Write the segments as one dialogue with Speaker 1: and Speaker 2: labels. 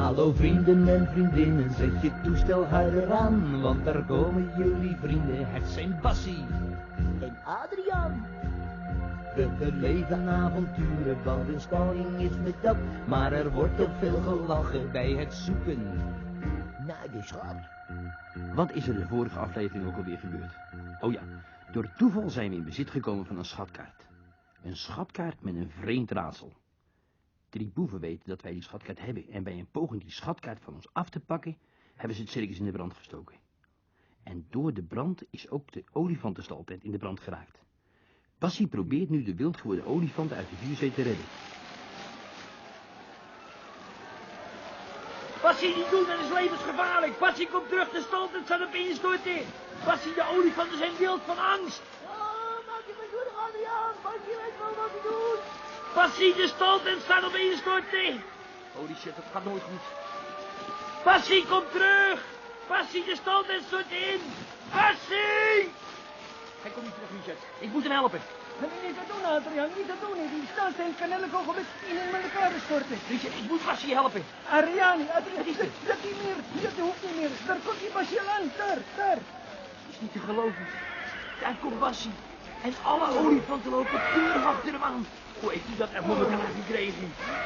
Speaker 1: Hallo vrienden en vriendinnen, zet je toestel harder aan, want daar komen jullie vrienden. Het zijn Bassie
Speaker 2: En Adriaan.
Speaker 1: We beleven avonturen, want een spanning is met dat. Maar er wordt ook veel gelachen bij het zoeken
Speaker 2: naar de schat.
Speaker 3: Wat is er de vorige aflevering ook alweer gebeurd? Oh ja, door toeval zijn we in bezit gekomen van een schatkaart. Een schatkaart met een vreemd raadsel. 3 boeven weten dat wij die schatkaart hebben en bij een poging die schatkaart van ons af te pakken, hebben ze het circus in de brand gestoken. En door de brand is ook de olifantenstaltent in de brand geraakt. Bassie probeert nu de wild geworden olifant uit de vuurzee te redden.
Speaker 4: Bassie, niet doen, dat is levensgevaarlijk. Bassie, kom terug, de staltent staat op instorten. Bassie, de olifanten zijn wild van angst.
Speaker 2: Maak je me zorgen, Adriaan. Bassie weet wel wat hij doet.
Speaker 4: Bassie, de staltent staat op instorten.
Speaker 3: Holy shit, dat gaat nooit goed.
Speaker 4: Bassie, kom terug. Bassie, de staltent stort in. Bassie!
Speaker 3: Hij komt niet terug, Richard. Ik moet hem helpen.
Speaker 5: Niet te doen, Adriaan, niet te doen. Die staltent kan elk ogenblik in elkaar storten.
Speaker 3: Richard, ik moet Bassie helpen.
Speaker 5: Adriaan, dat niet meer. Dat hoeft niet meer. Daar komt die Bassie al aan. Daar.
Speaker 3: Het is niet te geloven. Daar komt Bassie. En alle olifanten lopen keurig achter hem aan. Hoe heeft hij dat er voor elkaar gekregen?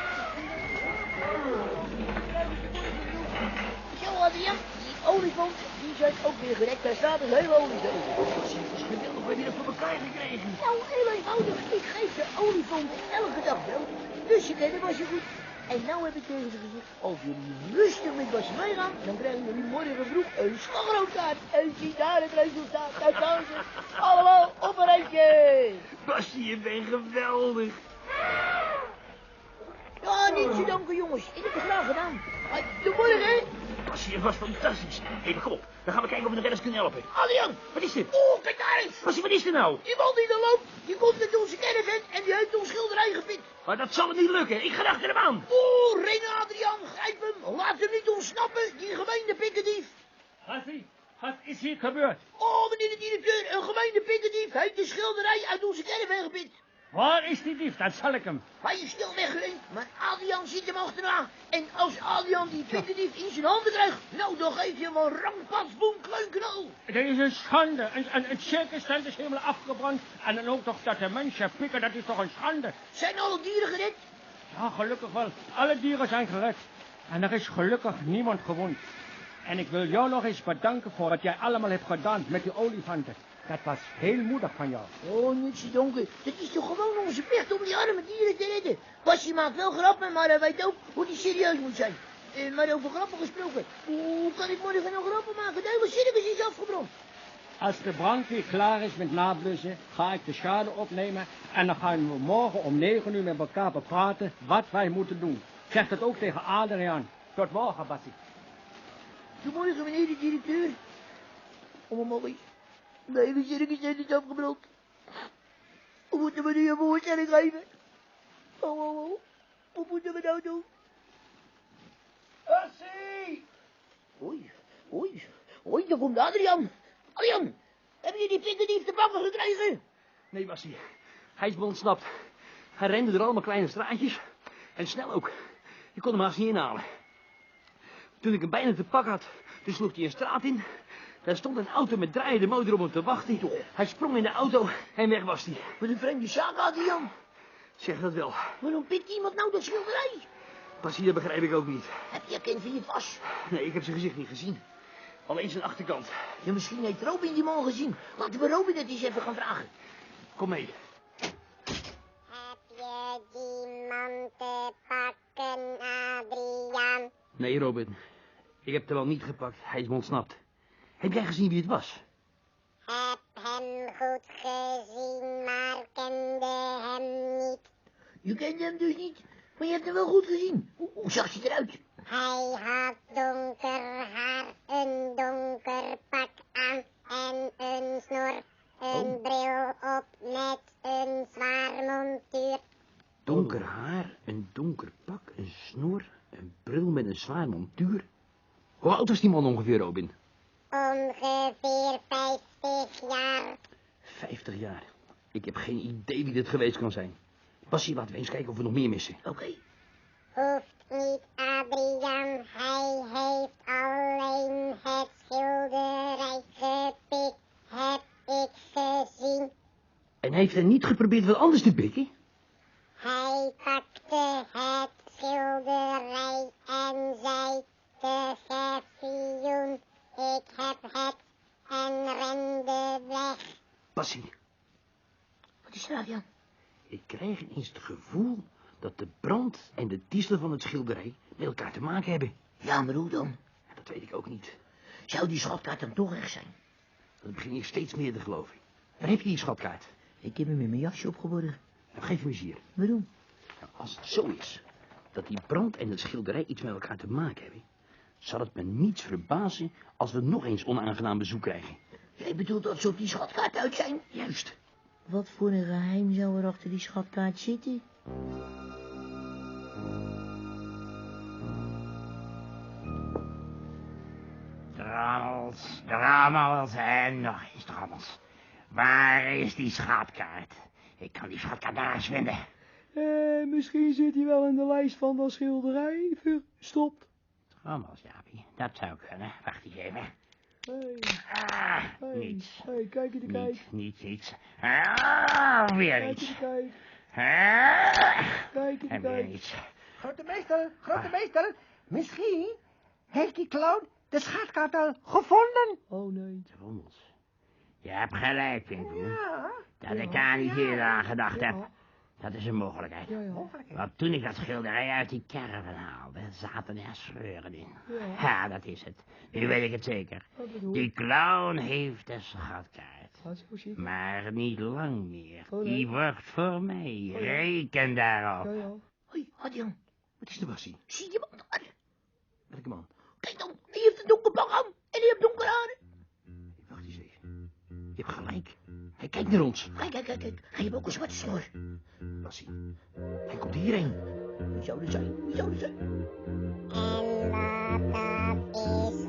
Speaker 2: Zo, Adriaan. Die olifant, die zijn ook weer gered. Daar staat een hele olifant.
Speaker 3: Het is geweldig, we hebben het voor elkaar gekregen.
Speaker 2: Nou, heel eenvoudig. Ik geef de olifant elke dag wel. Dus je kennen was je goed. En nou heb ik tegen ze gezegd, als jullie rustig met Basje meegaan, dan krijgen jullie morgen vroeg een slagroomtaart. En zie daar het resultaat. Daar staan ze. Allemaal op een rijtje.
Speaker 4: Bassie, je bent geweldig.
Speaker 2: Ja, niet zo danken, jongens. Ik heb het graag gedaan. Tot morgen, hè?
Speaker 4: Bassie, je was fantastisch. Hé, kom op. Dan gaan we kijken of we de redders kunnen helpen.
Speaker 2: Adriaan.
Speaker 4: Wat is dit?
Speaker 2: Oh, kijk daar eens.
Speaker 4: Bassie, wat is er nou?
Speaker 2: Die man die er loopt, die komt met onze caravan en die heeft ons schilderij gepikt.
Speaker 4: Maar dat zal hem niet lukken. Ik ga achter hem aan.
Speaker 2: Oh, rennen, Adriaan. Grijp hem. Laat hem niet ontsnappen, die gemeene pikkendief.
Speaker 4: Bassie, wat is hier gebeurd?
Speaker 2: Oh, meneer de directeur, een gemeene pikkendief heeft de schilderij uit onze caravan gepikt.
Speaker 4: Waar is die dief? Dan zal ik hem.
Speaker 2: Hij is stil weggerend, maar Adriaan zit hem achterna. En als Adriaan die pikkendief in zijn handen krijgt, nou, dan geef je hem een rampasboom kleunknal.
Speaker 4: Het is een schande. Een circustent is helemaal afgebrand. En dan ook toch dat de mensen pikken, dat is toch een schande.
Speaker 2: Zijn alle dieren gered?
Speaker 4: Ja, gelukkig wel. Alle dieren zijn gered. En er is gelukkig niemand gewond. En ik wil jou nog eens bedanken voor wat jij allemaal hebt gedaan met die olifanten. Dat was heel moedig van jou.
Speaker 2: Oh, niet zo donker. Dat is toch gewoon onze plicht om die arme dieren te redden. Basje maakt wel grappen, maar hij weet ook hoe hij serieus moet zijn. Maar over grappen gesproken. Hoe kan ik morgen nog grappen maken? De hele circus is afgebrand.
Speaker 4: Als de brandweer klaar is met nablussen, ga ik de schade opnemen. En dan gaan we morgen om 9 uur met elkaar bepraten wat wij moeten doen. Zeg dat ook tegen Adriaan. Tot morgen, Bassie.
Speaker 2: Goedemorgen, meneer de directeur. Oh, mooi. De hele circus is afgebrand. Hoe moeten we nu een voorstelling geven? Oh. Hoe moeten we nou doen?
Speaker 4: Bassie!
Speaker 2: Oei, daar komt Adriaan. Adriaan, heb je die pikkendief te pakken gekregen?
Speaker 3: Nee, Bassie. Hij is me ontsnapt. Hij rende door allemaal kleine straatjes. En snel ook. Je kon hem haast niet inhalen. Toen ik hem bijna te pak had, toen sloeg hij een straat in. Daar stond een auto met draaiende motor op hem te wachten. Hij sprong in de auto en weg was hij.
Speaker 2: Wat een vreemde zaak, Adriaan.
Speaker 3: Zeg dat wel.
Speaker 2: Waarom pikt iemand nou dat schilderij?
Speaker 3: Bassie, dat begrijp ik ook niet.
Speaker 2: Heb je herkend wie het was?
Speaker 3: Nee, ik heb zijn gezicht niet gezien. Alleen zijn achterkant.
Speaker 2: Ja, misschien heeft Robin die man gezien. Laten we Robin het eens even gaan vragen.
Speaker 3: Kom mee.
Speaker 6: Heb je die man te pakken, Adriaan?
Speaker 3: Nee, Robin. Ik heb hem wel niet gepakt. Hij is me ontsnapt. Heb jij gezien wie het was?
Speaker 6: Heb hem goed gezien, maar kende hem niet.
Speaker 2: Je kende hem dus niet, maar je hebt hem wel goed gezien. Hoe zag hij eruit?
Speaker 6: Hij had donker haar, een donker pak aan en een snor. Een bril op met een zwaar montuur.
Speaker 3: Donker haar, een donker pak, een snor, een bril met een zwaar montuur. Hoe oud was die man ongeveer, Robin?
Speaker 6: Ongeveer 50 jaar.
Speaker 3: 50 jaar. Ik heb geen idee wie dit geweest kan zijn. Bassie, laten we eens kijken of we nog meer missen.
Speaker 2: Oké.
Speaker 6: Hoeft niet, Adriaan.
Speaker 3: heeft hij niet geprobeerd wat anders te pikken?
Speaker 6: Hij pakte het schilderij en zei tegen Fioen, ik heb het, en rende weg.
Speaker 3: Bassie,
Speaker 2: Wat is er nou, Jan?
Speaker 3: ik krijg ineens het gevoel dat de brand en de diesel van het schilderij met elkaar te maken hebben.
Speaker 2: Ja, maar hoe dan?
Speaker 3: Ja, dat weet ik ook niet.
Speaker 2: Zou die schatkaart dan toch echt zijn?
Speaker 3: Dat begin ik steeds meer te geloven. Waar heb je die schatkaart?
Speaker 2: Ik heb hem in mijn jasje opgeborgen.
Speaker 3: Nou, geef hem eens hier.
Speaker 2: Waarom?
Speaker 3: Nou, als het zo is dat die brand en het schilderij iets met elkaar te maken hebben, zal het me niets verbazen als we nog eens onaangenaam bezoek krijgen.
Speaker 2: Jij bedoelt dat ze op die schatkaart uit zijn?
Speaker 3: Juist.
Speaker 2: Wat voor een geheim zou er achter die schatkaart zitten?
Speaker 7: Drommels en nog eens drommels. Waar is die schatkaart? Ik kan die schatkaart nergens vinden.
Speaker 5: Misschien zit hij wel in de lijst van dat schilderij verstopt.
Speaker 7: Drommels, Jaapie, dat zou kunnen. Wacht eens even.
Speaker 5: Hey,
Speaker 7: Niets.
Speaker 5: Hey, kijk eens, kijk.
Speaker 7: Niets. Weer
Speaker 5: Kijk
Speaker 7: niets.
Speaker 5: eens, kijk. Kijk eens,
Speaker 7: En weer
Speaker 5: kijk.
Speaker 7: niets.
Speaker 5: Grote meester, misschien heeft die clown de schatkaart al gevonden. Oh nee.
Speaker 7: Drommels. Je hebt gelijk, Pinpoen.
Speaker 5: Ja.
Speaker 7: Dat ik daar niet eerder aan gedacht heb. Dat is een mogelijkheid.
Speaker 5: Ja.
Speaker 7: Want toen ik dat schilderij uit die caravan haalde, zaten er sleuren in.
Speaker 5: Ja.
Speaker 7: Ja, dat is het. Nu weet ik het zeker.
Speaker 5: Wat bedoel
Speaker 7: Die clown heeft de schatkaart.
Speaker 5: Zo zit het.
Speaker 7: Maar niet lang meer.
Speaker 5: Oh, nee.
Speaker 7: Die wordt voor mij.
Speaker 5: ja.
Speaker 7: Reken daarop.
Speaker 5: Ja.
Speaker 2: Hoi, Adjan.
Speaker 3: Wat is er, Bassie?
Speaker 2: Zie je man daar?
Speaker 3: Welke man?
Speaker 2: Kijk dan, die heeft een donker pak aan. En die heeft donker haren.
Speaker 3: Wacht eens even. Je hebt gelijk. Hij kijkt naar ons.
Speaker 2: Kijk. Hij heeft ook een zwarte snor.
Speaker 3: Bassie, hij komt hierheen.
Speaker 2: Wie zou er zijn?
Speaker 6: En wat dat is,